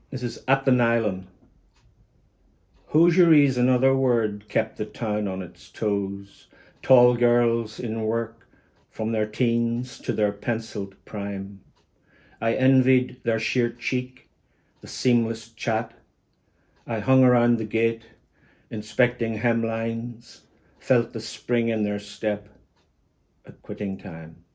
This is At the Nylon. Hosiery's another word kept the town on its toes. Tall girls in work from their teens to their penciled prime. I envied their sheer cheek, the seamless chat. I hung around the gate, inspecting hemlines, felt the spring in their step at quitting time.